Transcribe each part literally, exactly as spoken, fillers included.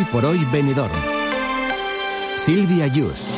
por hoy Benidorm. Sílvia Yus.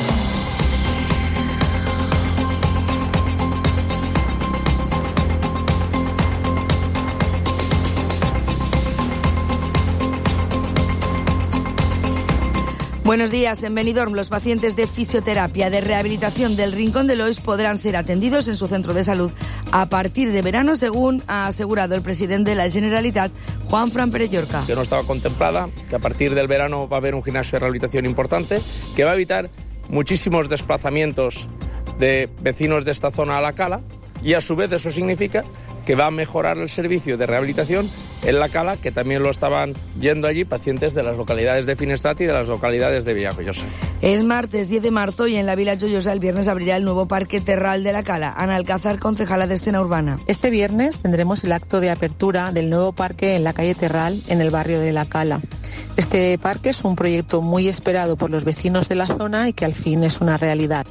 Buenos días. En Benidorm, los pacientes de fisioterapia de rehabilitación del Rincón de Lois podrán ser atendidos en su centro de salud a partir de verano, según ha asegurado el presidente de la Generalitat, Juanfran Pérez Llorca. Que no estaba contemplada, que a partir del verano va a haber un gimnasio de rehabilitación importante, que va a evitar muchísimos desplazamientos de vecinos de esta zona a la Cala, y a su vez eso significa que va a mejorar el servicio de rehabilitación en la Cala, que también lo estaban yendo allí pacientes de las localidades de Finestrat y de las localidades de Villajoyosa. Es martes diez de marzo y en la Vila Joyosa el viernes abrirá el nuevo Parque Terral de la Cala. Ana Alcázar, concejala de Escena Urbana. Este viernes tendremos el acto de apertura del nuevo parque en la calle Terral, en el barrio de la Cala. Este parque es un proyecto muy esperado por los vecinos de la zona y que al fin es una realidad.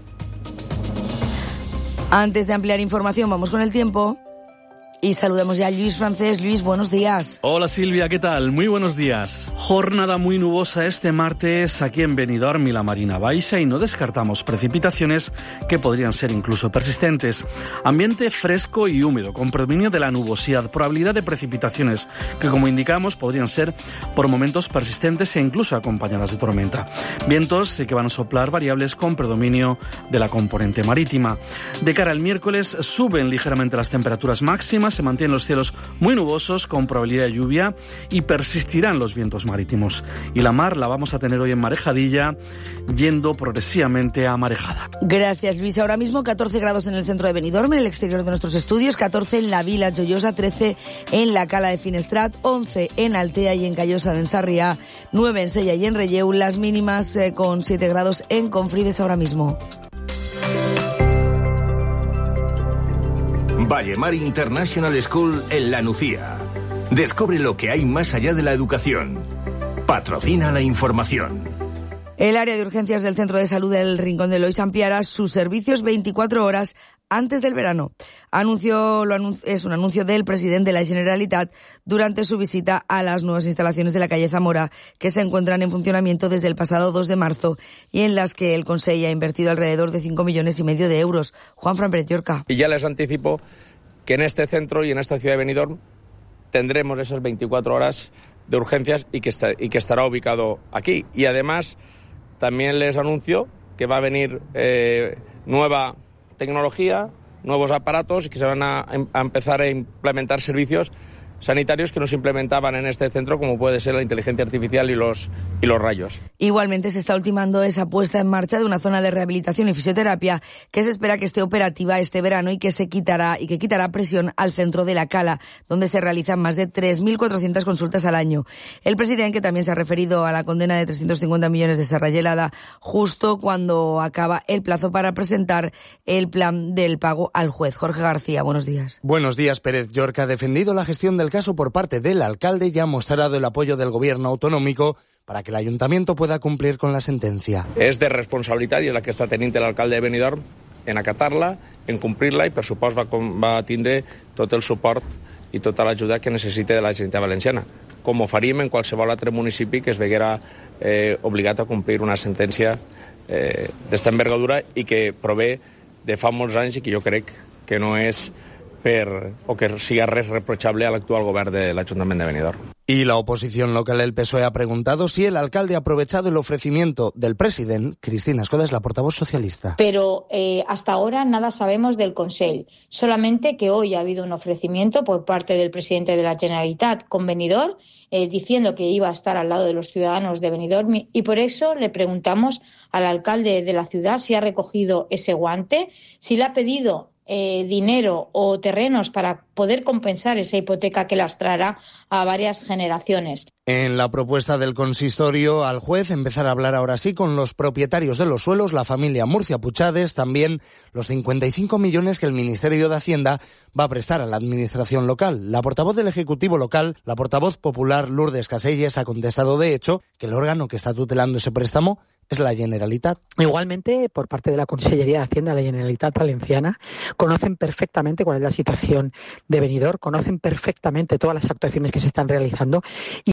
Antes de ampliar información, vamos con el tiempo. Y saludamos ya a Luis Francés. Luis, buenos días. Hola Silvia, ¿qué tal? Muy buenos días. Jornada muy nubosa este martes aquí en Benidorm y la Marina Baixa y no descartamos precipitaciones que podrían ser incluso persistentes. Ambiente fresco y húmedo, con predominio de la nubosidad, probabilidad de precipitaciones que, como indicamos, podrían ser por momentos persistentes e incluso acompañadas de tormenta. Vientos que van a soplar variables con predominio de la componente marítima. De cara al miércoles suben ligeramente las temperaturas máximas, se mantienen los cielos muy nubosos con probabilidad de lluvia y persistirán los vientos marítimos. Y la mar la vamos a tener hoy en marejadilla, yendo progresivamente a marejada. Gracias, Luis. Ahora mismo catorce grados en el centro de Benidorm, en el exterior de nuestros estudios, catorce en la Vila Joyosa, trece en la Cala de Finestrat, once en Altea y en Callosa de Ensarriá, nueve en Sella y en Relleu, las mínimas eh, con siete grados en Confrides ahora mismo. Vallemar International School en La Nucía. Descubre lo que hay más allá de la educación. Patrocina la información. El área de urgencias del Centro de Salud del Rincón de Lois ampliará sus servicios veinticuatro horas antes del verano. Anuncio, lo anun- es un anuncio del presidente de la Generalitat durante su visita a las nuevas instalaciones de la calle Zamora, que se encuentran en funcionamiento desde el pasado dos de marzo y en las que el Consejo ha invertido alrededor de cinco millones y medio de euros. Juanfran Pérez Llorca. Y ya les anticipo que en este centro y en esta ciudad de Benidorm tendremos esas veinticuatro horas de urgencias y que, está, y que estará ubicado aquí. Y además también les anuncio que va a venir eh, nueva tecnología, nuevos aparatos y que se van a, a empezar a implementar servicios sanitarios que no se implementaban en este centro, como puede ser la inteligencia artificial y los, y los rayos. Igualmente se está ultimando esa puesta en marcha de una zona de rehabilitación y fisioterapia que se espera que esté operativa este verano y que se quitará y que quitará presión al centro de la Cala, donde se realizan más de tres mil cuatrocientas consultas al año. El presidente, que también se ha referido a la condena de trescientos cincuenta millones de Serra Gelada, justo cuando acaba el plazo para presentar el plan del pago al juez. Jorge García, buenos días. Buenos días, Pérez Llorca. Ha defendido la gestión del caso por parte del alcalde y ha mostrado el apoyo del gobierno autonómico para que el ayuntamiento pueda cumplir con la sentencia. És de responsabilitat i la que està tenint l'alcalde de Benidorm en acatar-la, en complir-la i per supost va, va tindre tot el suport i tota l'ajuda que necessite de la Generalitat Valenciana, com ho faríem en qualsevol altre municipi que es veguera eh, obligat a complir una sentència eh, d'esta envergadura i que prové de fa molts anys i que jo crec que no és per, o que siga res reprochable a l'actual govern de l'Ajuntament de Benidorm. Y la oposición local del P S O E ha preguntado si el alcalde ha aprovechado el ofrecimiento del presidente. Cristina Escoda es la portavoz socialista. Pero eh, hasta ahora nada sabemos del Consell. Solamente que hoy ha habido un ofrecimiento por parte del presidente de la Generalitat con Benidorm, eh, diciendo que iba a estar al lado de los ciudadanos de Benidorm, y por eso le preguntamos al alcalde de la ciudad si ha recogido ese guante, si le ha pedido Eh, dinero o terrenos para poder compensar esa hipoteca que lastrará a varias generaciones. En la propuesta del consistorio al juez empezar a hablar ahora sí con los propietarios de los suelos, la familia Murcia Puchades, también los cincuenta y cinco millones que el Ministerio de Hacienda va a prestar a la administración local. La portavoz del Ejecutivo local, la portavoz popular Lourdes Caselles, ha contestado de hecho que el órgano que está tutelando ese préstamo es la Generalitat. Igualmente, por parte de la Consellería de Hacienda, la Generalitat Valenciana, conocen perfectamente cuál es la situación de Benidorm, conocen perfectamente todas las actuaciones que se están realizando y